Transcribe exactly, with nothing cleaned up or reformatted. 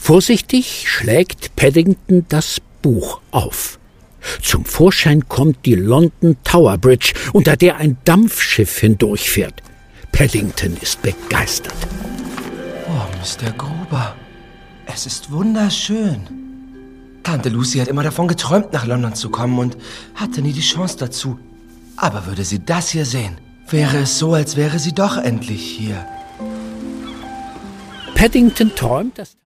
Vorsichtig schlägt Paddington das Buch auf. Zum Vorschein kommt die London Tower Bridge, unter der ein Dampfschiff hindurchfährt. Paddington ist begeistert. Oh, Mister Gruber, es ist wunderschön. Tante Lucy hat immer davon geträumt, nach London zu kommen und hatte nie die Chance dazu. Aber würde sie das hier sehen, wäre es so, als wäre sie doch endlich hier. Paddington träumt, dass